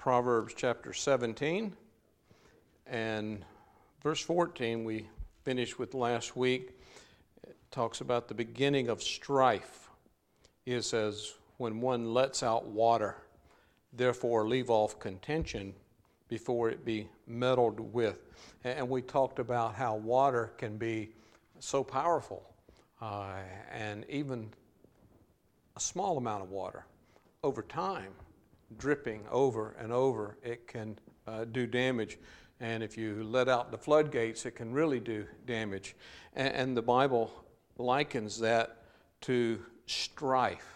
Proverbs chapter 17 and verse 14 we finished with last week. It talks about the beginning of strife is as when one lets out water, therefore leave off contention before it be meddled with. And we talked about how water can be so powerful, and even a small amount of water over time, dripping over and over, it can do damage. And if you let out the floodgates, it can really do damage. And the Bible likens that to strife.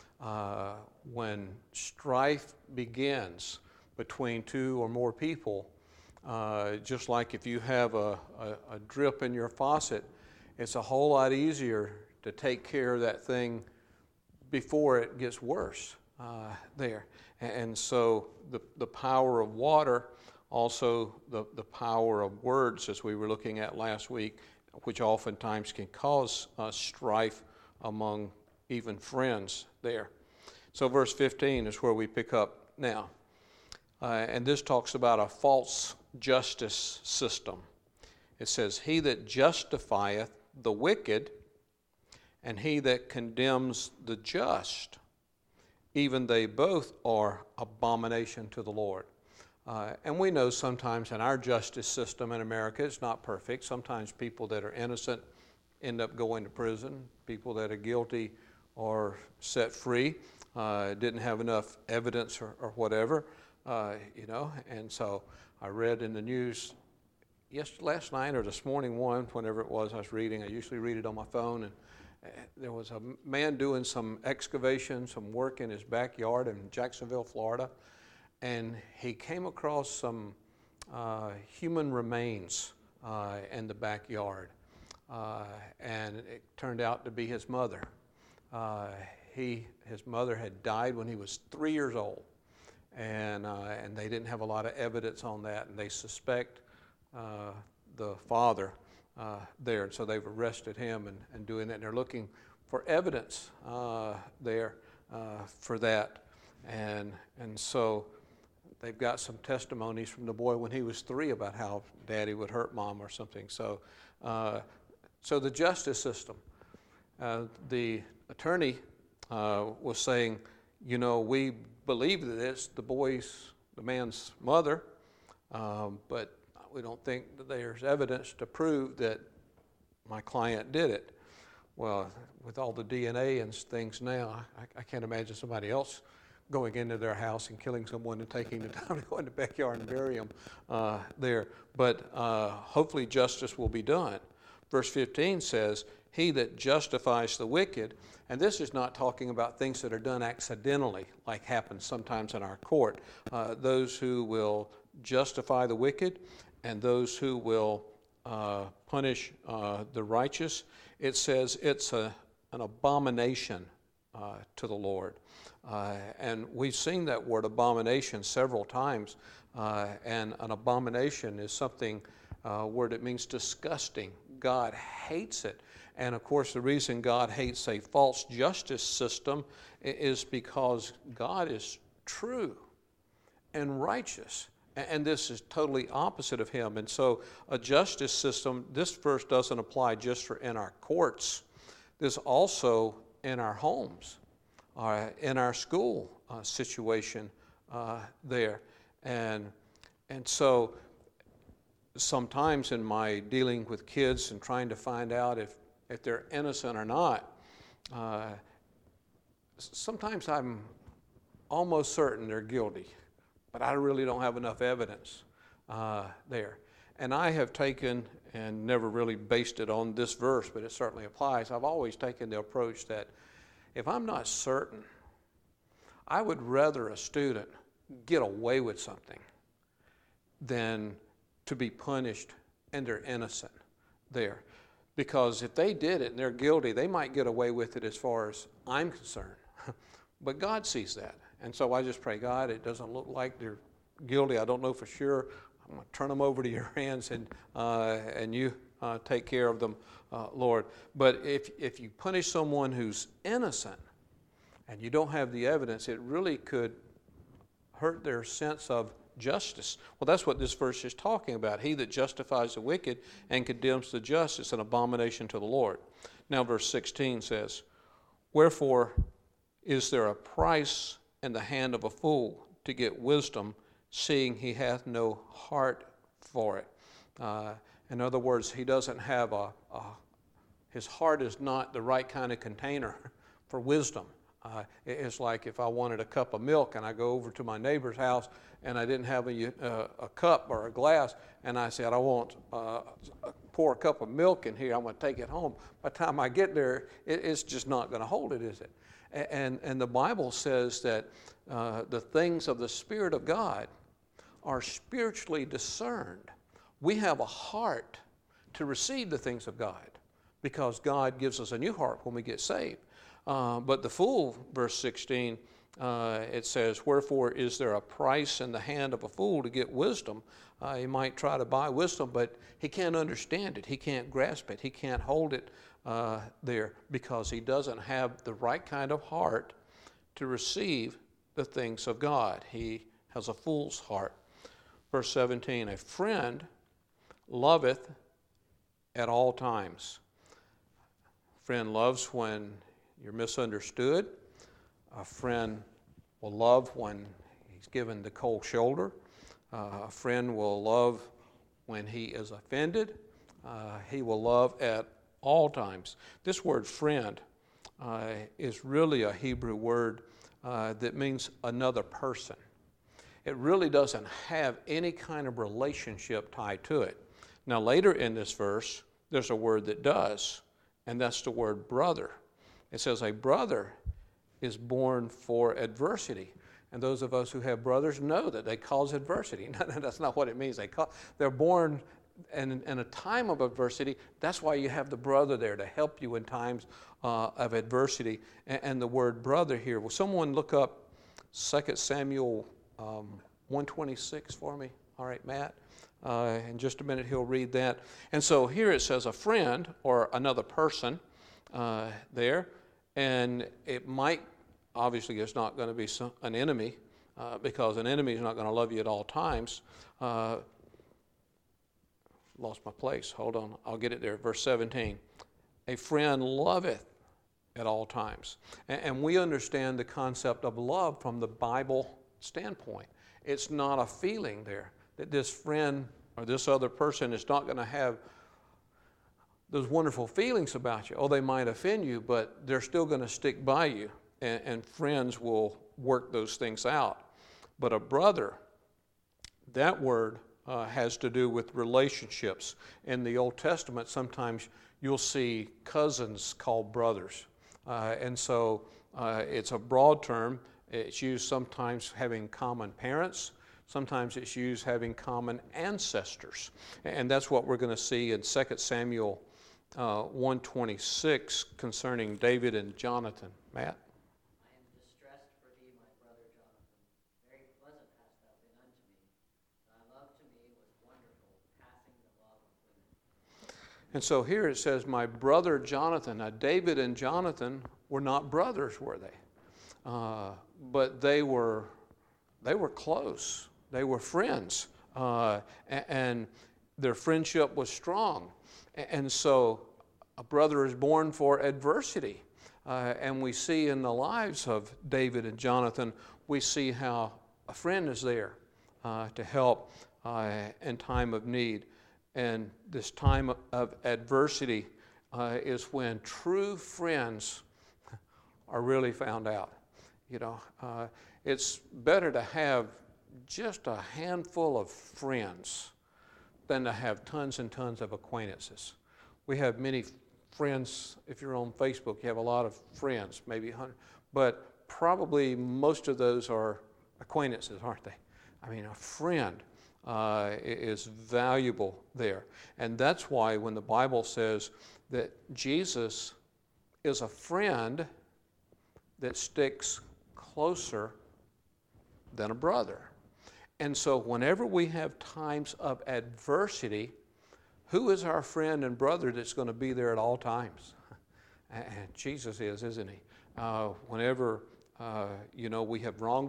When strife begins between two or more people, just like if you have a drip in your faucet, it's a whole lot easier to take care of that thing before it gets worse there. And so the power of water, also the power of words, as we were looking at last week, which oftentimes can cause strife among even friends there. So verse 15 is where we pick up now. And this talks about a false justice system. It says, "He that justifieth the wicked, and he that condemns the just, even they both are abomination to the Lord." And we know sometimes in our justice system in America, it's not perfect. Sometimes people that are innocent end up going to prison. People that are guilty are set free, didn't have enough evidence or whatever, And so I read in the news last night or this morning, whenever it was I was reading. I usually read it on my phone, and there was a man doing some excavation, some work in his backyard in Jacksonville, Florida, and he came across some human remains in the backyard, and it turned out to be his mother. His mother had died when he was 3 years old, and they didn't have a lot of evidence on that, and they suspect the father there, and so they've arrested him and doing that, and they're looking for evidence there for that, and so they've got some testimonies from the boy when he was 3 about how daddy would hurt mom or something. So the justice system, the attorney was saying, we believe that it's the man's mother, but we don't think that there's evidence to prove that my client did it. Well, with all the DNA and things now, I can't imagine somebody else going into their house and killing someone and taking the time to go in the backyard and bury them there. But hopefully justice will be done. Verse 15 says, "He that justifies the wicked," and this is not talking about things that are done accidentally, like happens sometimes in our court. Those who will justify the wicked and those who will punish the righteous, it says it's an abomination to the Lord. And we've seen that word abomination several times, and an abomination is something, word it means disgusting. God hates it. And of course, the reason God hates a false justice system is because God is true and righteous. And this is totally opposite of him. And so a justice system, this verse doesn't apply just for in our courts. This also in our homes, in our school situation there. And so sometimes in my dealing with kids and trying to find out if they're innocent or not, sometimes I'm almost certain they're guilty, but I really don't have enough evidence there. And I have taken, and never really based it on this verse, but it certainly applies, I've always taken the approach that if I'm not certain, I would rather a student get away with something than to be punished and they're innocent there. Because if they did it and they're guilty, they might get away with it as far as I'm concerned. But God sees that. And so I just pray, God, it doesn't look like they're guilty. I don't know for sure. I'm going to turn them over to your hands, and you take care of them, Lord. But if you punish someone who's innocent and you don't have the evidence, it really could hurt their sense of justice. Well, that's what this verse is talking about. He that justifies the wicked and condemns the just is an abomination to the Lord. Now verse 16 says, wherefore is there a price in the hand of a fool to get wisdom, seeing he hath no heart for it? In other words, he doesn't have his heart is not the right kind of container for wisdom. It's like if I wanted a cup of milk and I go over to my neighbor's house and I didn't have a cup or a glass, and I said, I want pour a cup of milk in here, I'm going to take it home. By the time I get there, it's just not going to hold it, is it? And the Bible says that the things of the Spirit of God are spiritually discerned. We have a heart to receive the things of God because God gives us a new heart when we get saved. But the fool, verse 16, it says, wherefore is there a price in the hand of a fool to get wisdom? He might try to buy wisdom, but he can't understand it. He can't grasp it. He can't hold it there because he doesn't have the right kind of heart to receive the things of God. He has a fool's heart. Verse 17, a friend loveth at all times. A friend loves when you're misunderstood. A friend will love when he's given the cold shoulder. A friend will love when he is offended. He will love at all times. This word friend is really a Hebrew word that means another person. It really doesn't have any kind of relationship tied to it. Now later in this verse, there's a word that does, and that's the word brother. It says a brother is born for adversity. And those of us who have brothers know that they cause adversity. No, that's not what it means. They're born in a time of adversity. That's why you have the brother there to help you in times of adversity. And the word brother here, will someone look up 2 Samuel 126 for me? All right, Matt. In just a minute he'll read that. And so here it says a friend or another person there. And it might, obviously it's not going to be an enemy because an enemy is not going to love you at all times. Lost my place. Hold on. I'll get it there. Verse 17. A friend loveth at all times. And we understand the concept of love from the Bible standpoint. It's not a feeling there that this friend or this other person is not going to have those wonderful feelings about you. Oh, they might offend you, but they're still going to stick by you, and friends will work those things out. But a brother, that word has to do with relationships. In the Old Testament, sometimes you'll see cousins called brothers. And so it's a broad term. It's used sometimes having common parents. Sometimes it's used having common ancestors. And that's what we're going to see in 2 Samuel 126 concerning David and Jonathan. Matt? I am distressed for thee, my brother Jonathan. Very pleasant hast thou been unto me. Thy love to me was wonderful, passing the love of women. And so here it says, my brother Jonathan. Now David and Jonathan were not brothers, were they? But they were close. They were friends. And their friendship was strong. And so a brother is born for adversity. And we see in the lives of David and Jonathan, we see how a friend is there to help in time of need. And this time of adversity is when true friends are really found out. You know, it's better to have just a handful of friends than to have tons and tons of acquaintances. We have many friends. If you're on Facebook, you have a lot of friends, maybe 100, but probably most of those are acquaintances, aren't they? I mean, a friend is valuable there. And that's why when the Bible says that Jesus is a friend that sticks closer than a brother. And so whenever we have times of adversity, who is our friend and brother that's going to be there at all times? And Jesus is, isn't he? Whenever, we have wronged him,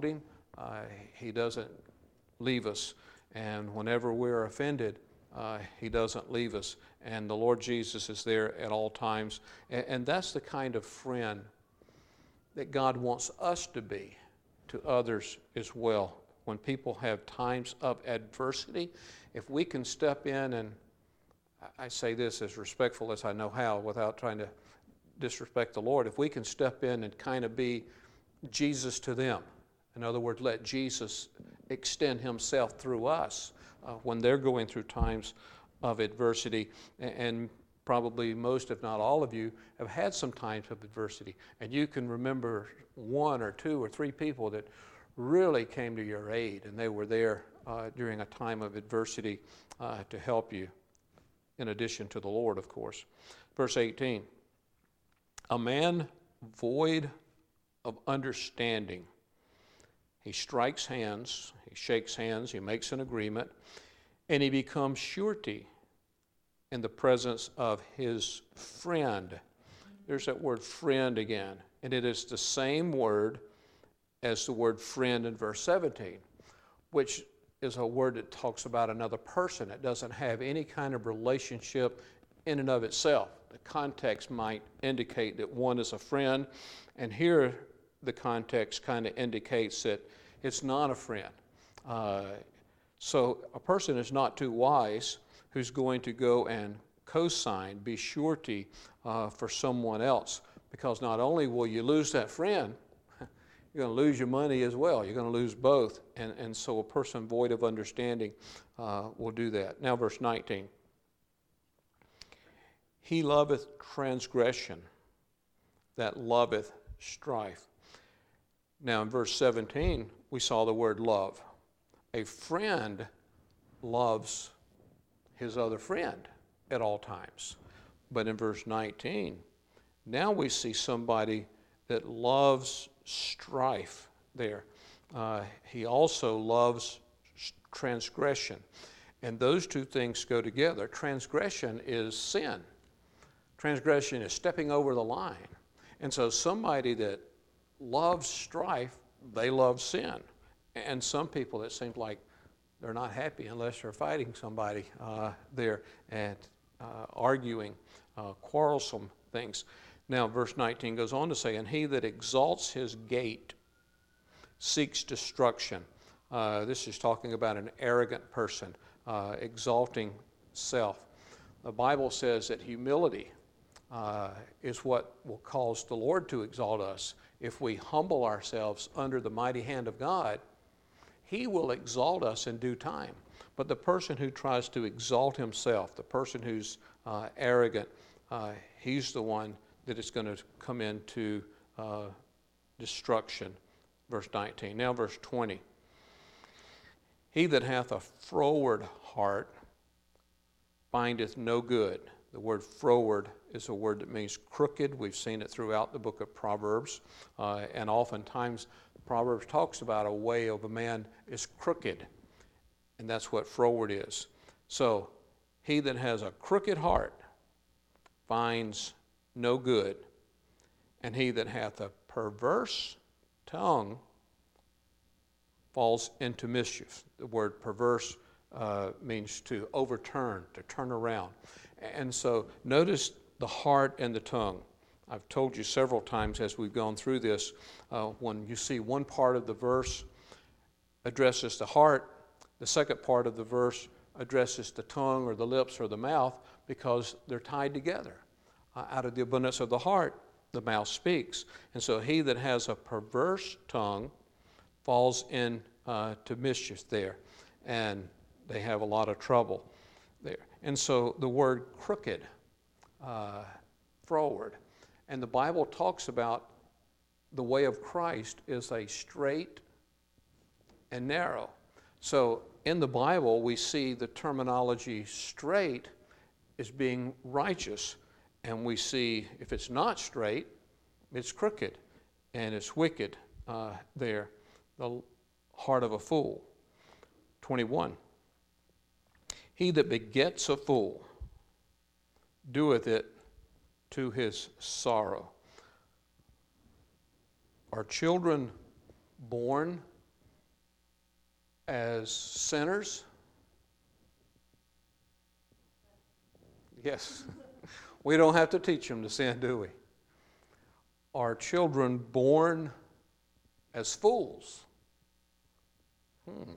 He doesn't leave us. And whenever we're offended, He doesn't leave us. And the Lord Jesus is there at all times. And that's the kind of friend that God wants us to be to others as well. When people have times of adversity, if we can step in, and I say this as respectful as I know how without trying to disrespect the Lord, if we can step in and kind of be Jesus to them, in other words, let Jesus extend Himself through us when they're going through times of adversity. And probably most, if not all of you, have had some times of adversity. And you can remember one or two or three people that really came to your aid, and they were there during a time of adversity to help you, in addition to the Lord, of course. Verse 18, a man void of understanding. He strikes hands, he shakes hands, he makes an agreement, and he becomes surety in the presence of his friend. There's that word friend again, and it is the same word as the word friend in verse 17, which is a word that talks about another person. It doesn't have any kind of relationship in and of itself. The context might indicate that one is a friend, and here the context kind of indicates that it's not a friend. So a person is not too wise who's going to go and co-sign, be surety for someone else, because not only will you lose that friend, you're going to lose your money as well. You're going to lose both. And so a person void of understanding will do that. Now verse 19. He loveth transgression, that loveth strife. Now in verse 17, we saw the word love. A friend loves his other friend at all times. But in verse 19, now we see somebody that loves strife there. He also loves transgression. And those two things go together. Transgression is sin. Transgression is stepping over the line. And so somebody that loves strife, they love sin. And some people, it seems like they're not happy unless they're fighting somebody there and arguing quarrelsome things. Now, verse 19 goes on to say, and he that exalts his gate seeks destruction. This is talking about an arrogant person, exalting self. The Bible says that humility is what will cause the Lord to exalt us. If we humble ourselves under the mighty hand of God, He will exalt us in due time. But the person who tries to exalt himself, the person who's arrogant, he's the one that is going to come into destruction. Verse 19. Now verse 20. He that hath a froward heart findeth no good. The word froward is a word that means crooked. We've seen it throughout the book of Proverbs. And oftentimes Proverbs talks about a way of a man is crooked. And that's what froward is. So he that has a crooked heart finds no good. And he that hath a perverse tongue falls into mischief. The word perverse means to overturn, to turn around. And so notice the heart and the tongue. I've told you several times as we've gone through this, when you see one part of the verse addresses the heart, the second part of the verse addresses the tongue or the lips or the mouth, because they're tied together. Out of the abundance of the heart, the mouth speaks. And so he that has a perverse tongue falls into mischief there. And they have a lot of trouble there. And so the word crooked, froward, and the Bible talks about the way of Christ is a straight and narrow. So in the Bible, we see the terminology straight as being righteous. And we see if it's not straight, it's crooked and it's wicked there, the heart of a fool. 21. He that begets a fool doeth it to his sorrow. Are children born as sinners? Yes. We don't have to teach them to sin, do we? Are children born as fools? I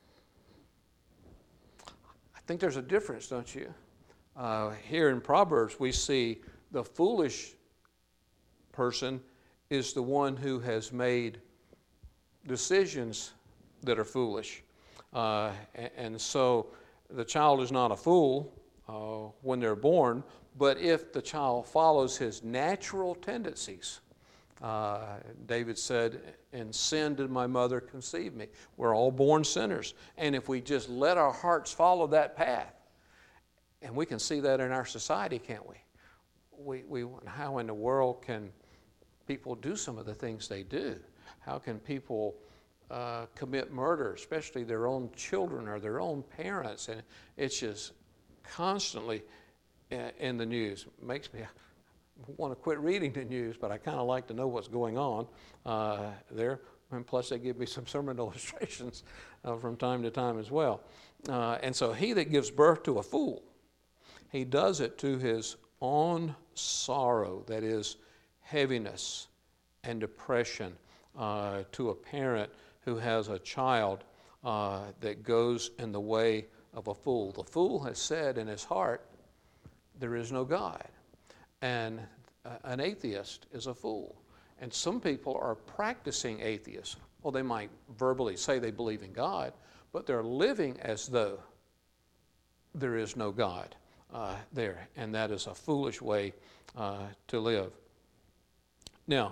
think there's a difference, don't you? Here in Proverbs, we see the foolish person is the one who has made decisions that are foolish. And so the child is not a fool when they're born, but if the child follows his natural tendencies, David said, "In sin did my mother conceive me." We're all born sinners. And if we just let our hearts follow that path, and we can see that in our society, can't we? How in the world can people do some of the things they do? How can people commit murder, especially their own children or their own parents? And it's just constantly in the news. It makes me want to quit reading the news, but I kind of like to know what's going on there. And plus, they give me some sermon illustrations from time to time as well. And so he that gives birth to a fool, he does it to his own sorrow, that is, heaviness and depression, to a parent who has a child that goes in the way of a fool. The fool has said in his heart, there is no God. And an atheist is a fool. And some people are practicing atheists. Well, they might verbally say they believe in God, but they're living as though there is no God there. And that is a foolish way to live. Now,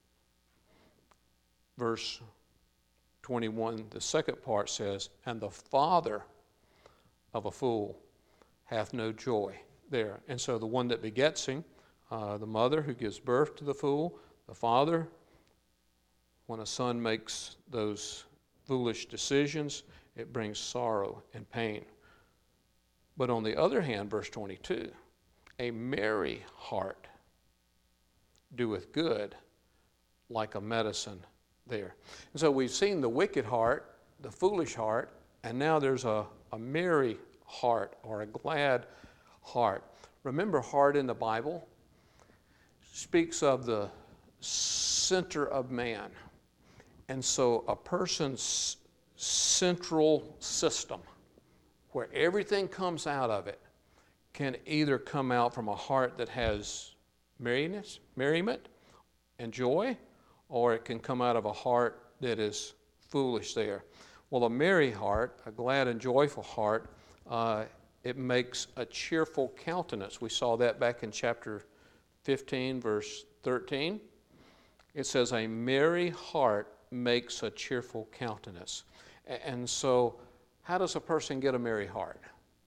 verse 21, the second part says, "And the father of a fool hath no joy," there. And so the one that begets him, the mother who gives birth to the fool, the father, when a son makes those foolish decisions, it brings sorrow and pain. But on the other hand, verse 22, "A merry heart doeth good like a medicine," there. And so we've seen the wicked heart, the foolish heart, and now there's a merry heart or a glad heart. Remember, heart in the Bible speaks of the center of man. And so a person's central system, where everything comes out of it, can either come out from a heart that has merriment and joy, or it can come out of a heart that is foolish there. Well, a merry heart, a glad and joyful heart, it makes a cheerful countenance. We saw that back in chapter 15, verse 13. It says, "A merry heart makes a cheerful countenance." And so, how does a person get a merry heart?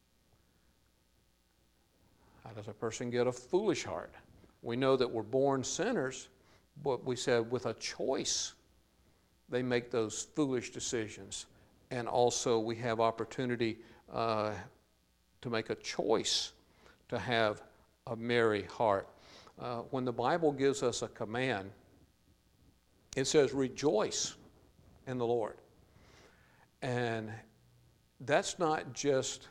How does a person get a foolish heart? We know that we're born sinners, but we said with a choice, they make those foolish decisions. And also we have opportunity to make a choice to have a merry heart. When the Bible gives us a command, it says, "Rejoice in the Lord." And that's not just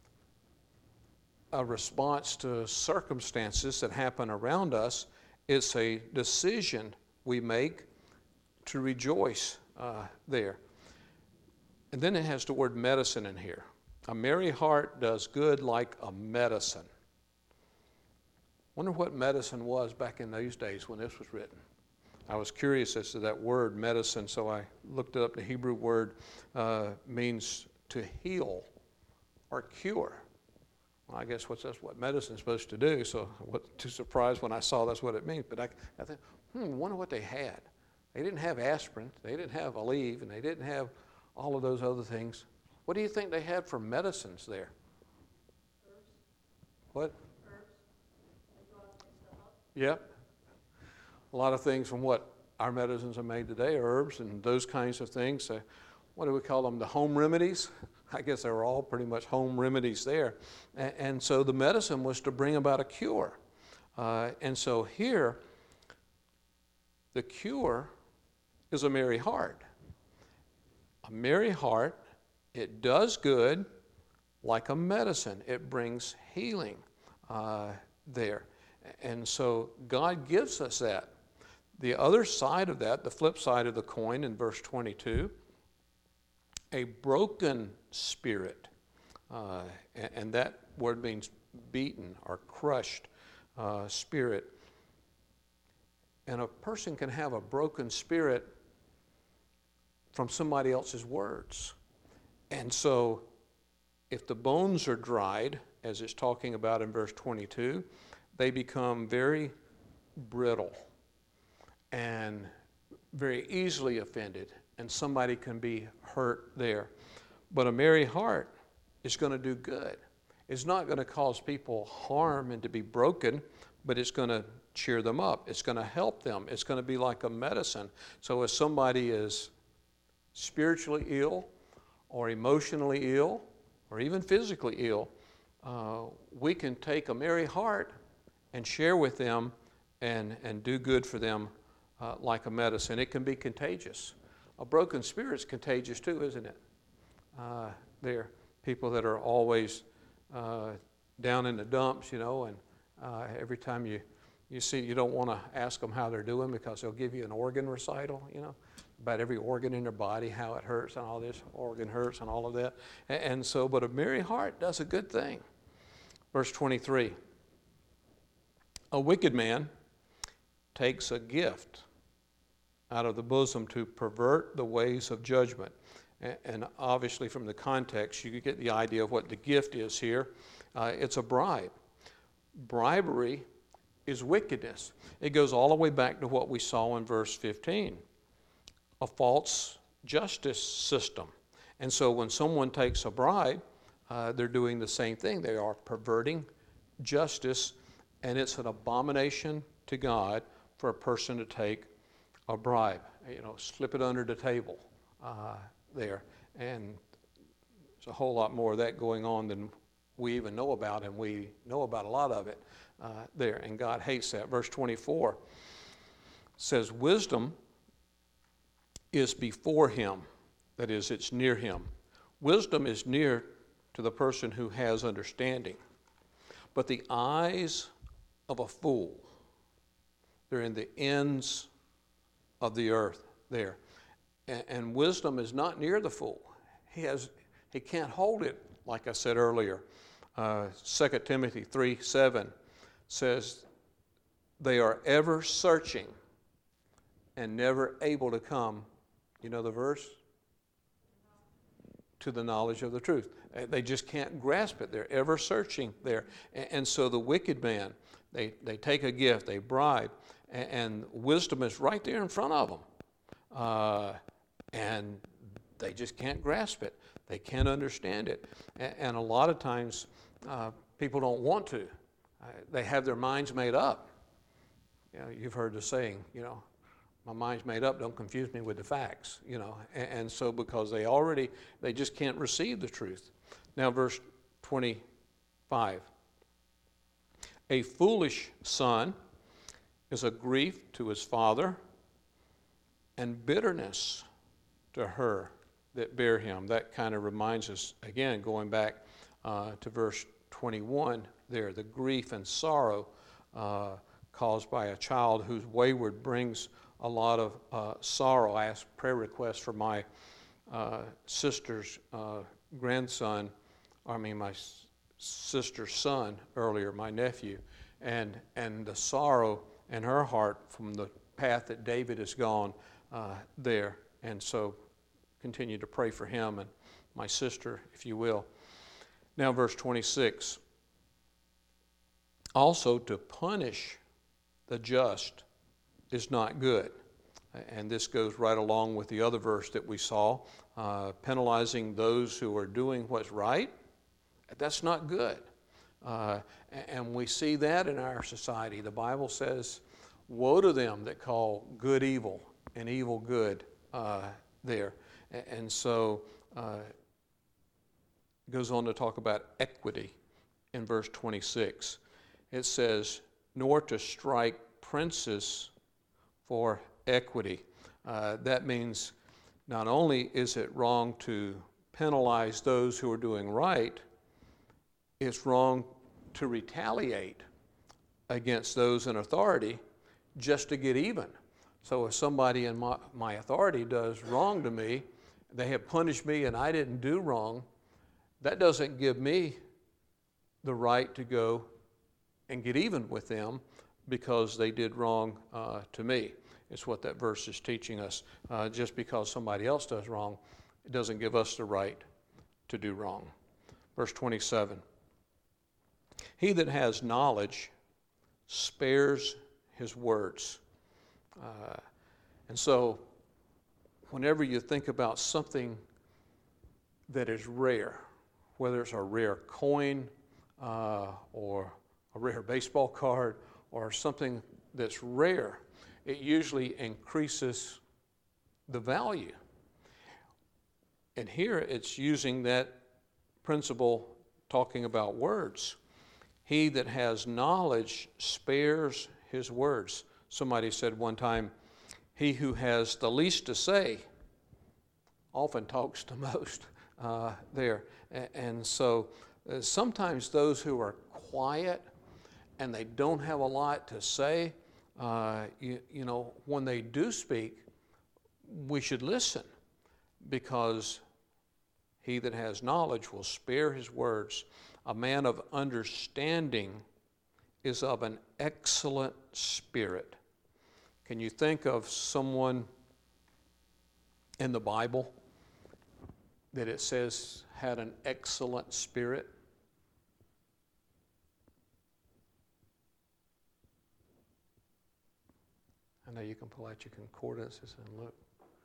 a response to circumstances that happen around us. It's a decision we make to rejoice there. And then it has the word medicine in here. A merry heart does good like a medicine. Wonder what medicine was back in those days when this was written. I was curious as to that word medicine, so I looked up. The Hebrew word means to heal or cure. Well, I guess that's what medicine is supposed to do, so I wasn't too surprised when I saw that's what it means. But I thought, wonder what they had. They didn't have aspirin, they didn't have Aleve, and they didn't have all of those other things. What do you think they had for medicines there? Herbs. What? Herbs. They draw stuff up. Yep. A lot of things from what our medicines are made today are herbs and those kinds of things. What do we call them? The home remedies? I guess they were all pretty much home remedies there. And so the medicine was to bring about a cure. And so here, the cure is a merry heart. A merry heart It does good like a medicine. It brings healing there. And so God gives us that. The other side of that, the flip side of the coin in verse 22, a broken spirit, and that word means beaten or crushed spirit. And a person can have a broken spirit from somebody else's words. And so if the bones are dried, as it's talking about in verse 22, they become very brittle and very easily offended, and somebody can be hurt there. But a merry heart is going to do good. It's not going to cause people harm and to be broken, but it's going to cheer them up. It's going to help them. It's going to be like a medicine. So if somebody is spiritually ill or emotionally ill or even physically ill, we can take a merry heart and share with them and do good for them like a medicine. It can be contagious. A broken spirit's contagious too, isn't it? They're people that are always down in the dumps, and every time you see, you don't want to ask them how they're doing because they'll give you an organ recital, about every organ in their body, how it hurts and all this organ hurts and all of that. And so, but a merry heart does a good thing. Verse 23, a wicked man takes a gift out of the bosom to pervert the ways of judgment. And obviously from the context, you get the idea of what the gift is here. It's a bribe. Bribery is wickedness. It goes all the way back to what we saw in verse 15, a false justice system. And so when someone takes a bribe, they're doing the same thing. They are perverting justice, and it's an abomination to God for a person to take a bribe, slip it under the table there. And there's a whole lot more of that going on than we even know about, and we know about a lot of it there, and God hates that. Verse 24 says, wisdom is before him, that is, it's near him. Wisdom is near to the person who has understanding. But the eyes of a fool, they're in the ends of the earth there. And wisdom is not near the fool. He can't hold it, like I said earlier. 2 Timothy 3:7 says, they are ever searching and never able to come, you know the verse? To the knowledge of the truth. They just can't grasp it. They're ever searching there. And so the wicked man, they take a gift, they bribe, and wisdom is right there in front of them. And they just can't grasp it. They can't understand it. And a lot of times people don't want to. They have their minds made up. You've heard the saying, my mind's made up, don't confuse me with the facts, And so because they just can't receive the truth. Now verse 25. A foolish son is a grief to his father and bitterness to her that bear him. That kind of reminds us, again, going back to verse 21 there, the grief and sorrow caused by a child who's wayward brings a lot of sorrow. I asked prayer requests for my sister's grandson, my sister's son earlier, my nephew, and the sorrow in her heart from the path that David has gone there. And so continue to pray for him and my sister, if you will. Now verse 26. Also to punish the just is not good. And this goes right along with the other verse that we saw, penalizing those who are doing what's right. That's not good. And we see that in our society. The Bible says, woe to them that call good evil and evil good there. And so it goes on to talk about equity in verse 26. It says, nor to strike princes for equity. That means not only is it wrong to penalize those who are doing right, it's wrong to retaliate against those in authority just to get even. So if somebody in my authority does wrong to me, they have punished me and I didn't do wrong, that doesn't give me the right to go and get even with them because they did wrong to me. It's what that verse is teaching us. Just because somebody else does wrong, it doesn't give us the right to do wrong. Verse 27. He that has knowledge spares his words. And so, whenever you think about something that is rare, whether it's a rare coin or a rare baseball card or something that's rare, it usually increases the value. And here it's using that principle talking about words. He that has knowledge spares his words. Somebody said one time, he who has the least to say often talks the most there. And so sometimes those who are quiet and they don't have a lot to say, you know, when they do speak, we should listen, because he that has knowledge will spare his words. A man of understanding is of an excellent spirit. Can you think of someone in the Bible that it says had an excellent spirit? I know you can pull out your concordances and look.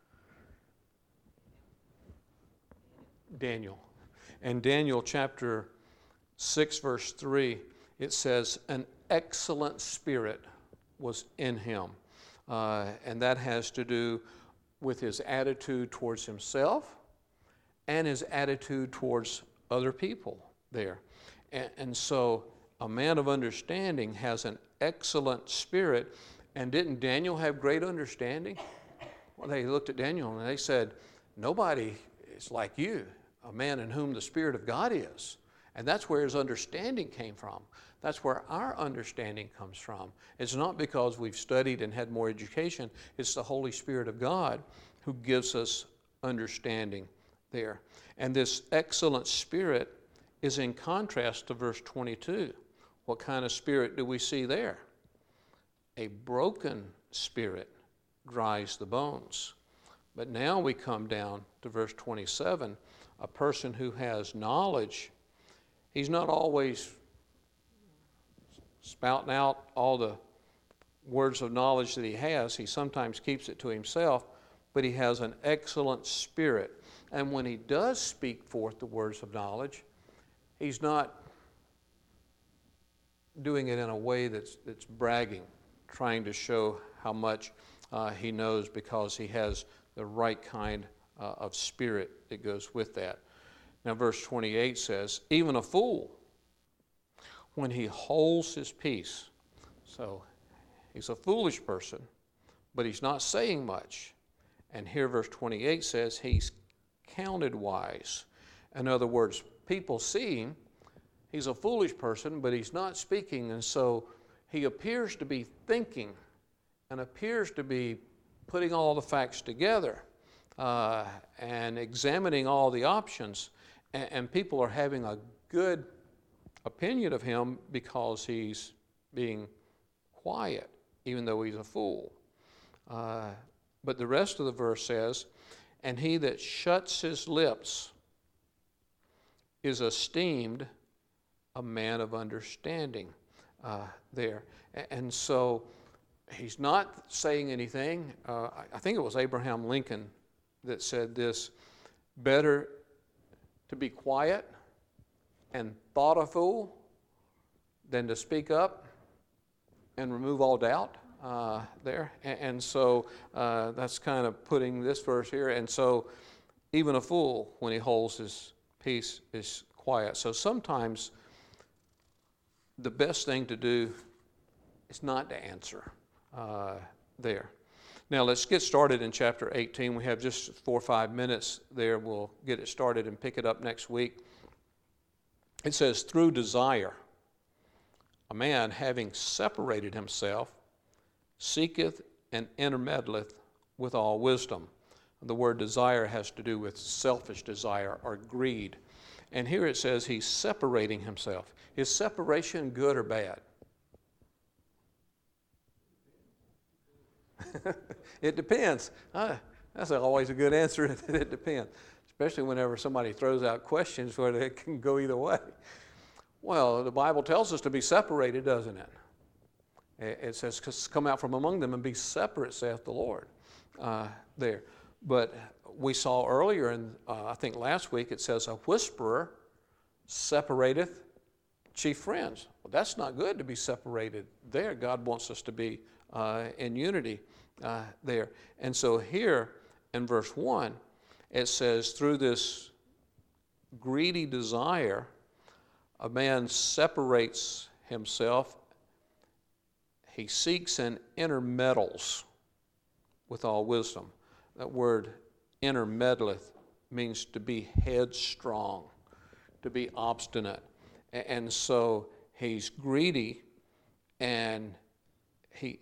Daniel. And Daniel chapter 6 verse 3, it says, an excellent spirit was in him. And that has to do with his attitude towards himself and his attitude towards other people there. And so a man of understanding has an excellent spirit. And didn't Daniel have great understanding? Well, they looked at Daniel and they said, nobody is like you, a man in whom the Spirit of God is. And that's where his understanding came from. That's where our understanding comes from. It's not because we've studied and had more education. It's the Holy Spirit of God who gives us understanding there. And this excellent spirit is in contrast to verse 22. What kind of spirit do we see there? A broken spirit dries the bones. But now we come down to verse 27. A person who has knowledge, he's not always spouting out all the words of knowledge that he has. He sometimes keeps it to himself, but he has an excellent spirit. And when he does speak forth the words of knowledge, he's not doing it in a way that's bragging, trying to show how much he knows, because he has the right kind of spirit that goes with that. Now verse 28 says, even a fool, when he holds his peace. So he's a foolish person, but he's not saying much. And here verse 28 says he's counted wise. In other words, people see him, he's a foolish person, but he's not speaking, and so he appears to be thinking and appears to be putting all the facts together and examining all the options, and people are having a good opinion of him because he's being quiet, even though he's a fool. But the rest of the verse says, and he that shuts his lips is esteemed a man of understanding there. And so he's not saying anything. I think it was Abraham Lincoln that said this: better to be quiet and thought a fool than to speak up and remove all doubt there. And so that's kind of putting this verse here. And so even a fool, when he holds his peace, is quiet. So sometimes the best thing to do is not to answer there. Now let's get started in chapter 18. We have just 4 or 5 minutes there. We'll get it started and pick it up next week. It says, through desire, a man having separated himself, seeketh and intermeddleth with all wisdom. The word desire has to do with selfish desire or greed. And here it says he's separating himself. Is separation good or bad? It depends. That's always a good answer. It depends, especially whenever somebody throws out questions where it can go either way. Well, the Bible tells us to be separated, doesn't it? It says, come out from among them and be separate, saith the Lord. There. But we saw earlier, in I think last week, it says, a whisperer separateth chief friends. Well, that's not good to be separated there. God wants us to be in unity there. And so here in verse 1, it says, through this greedy desire, a man separates himself. He seeks and intermeddles with all wisdom. That word intermeddleth means to be headstrong, to be obstinate. And so he's greedy and he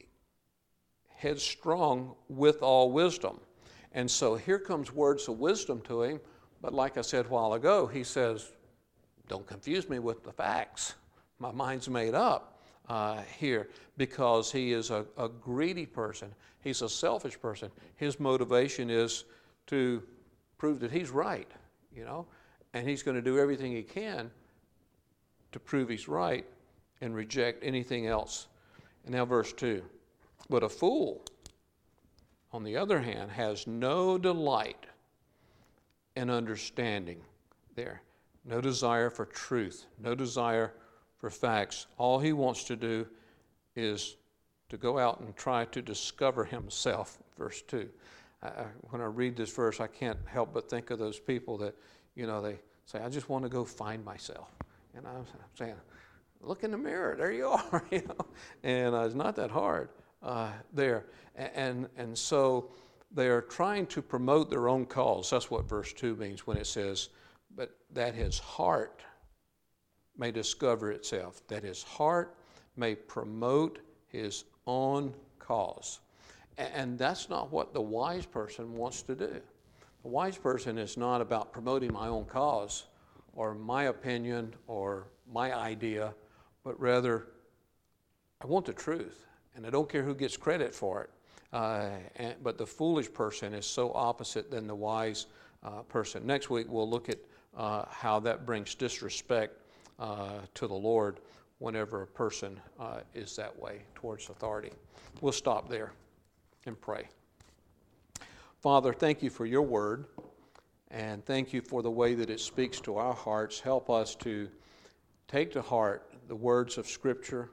headstrong with all wisdom. And so here comes words of wisdom to him. But like I said a while ago, he says, don't confuse me with the facts. My mind's made up here, because he is a greedy person. He's a selfish person. His motivation is to prove that he's right, and he's going to do everything he can to prove he's right and reject anything else. And now verse 2. But a fool, on the other hand, has no delight in understanding there. No desire for truth, no desire for facts. All he wants to do is to go out and try to discover himself, verse 2. When I read this verse, I can't help but think of those people that, they say, I just want to go find myself. And I'm saying, look in the mirror, there you are, And it's not that hard there. And so they are trying to promote their own cause. That's what verse 2 means when it says, but that his heart may discover itself, that his heart may promote his own cause. And that's not what the wise person wants to do. The wise person is not about promoting my own cause or my opinion or my idea, but rather, I want the truth, and I don't care who gets credit for it. But the foolish person is so opposite than the wise person. Next week, we'll look at how that brings disrespect to the Lord whenever a person is that way towards authority. We'll stop there and pray. Father, thank you for your word, and thank you for the way that it speaks to our hearts. Help us to take to heart the words of Scripture.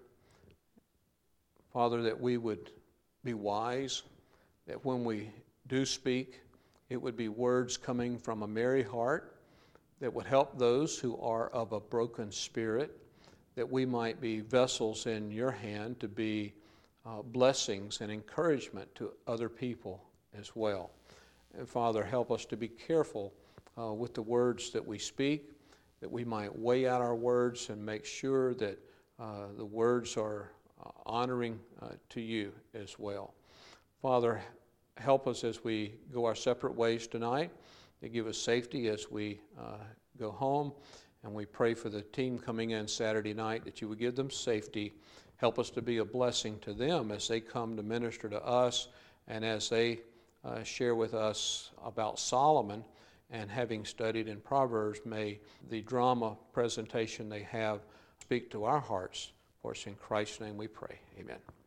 Father, that we would be wise, that when we do speak, it would be words coming from a merry heart that would help those who are of a broken spirit, that we might be vessels in your hand to be blessings and encouragement to other people as well. And Father, help us to be careful with the words that we speak, that we might weigh out our words and make sure that the words are honoring to you as well. Father, help us as we go our separate ways tonight, to give us safety as we go home. And we pray for the team coming in Saturday night, that you would give them safety. Help us to be a blessing to them as they come to minister to us, and as they share with us about Solomon. And having studied in Proverbs, may the drama presentation they have speak to our hearts. For us in Christ's name we pray. Amen.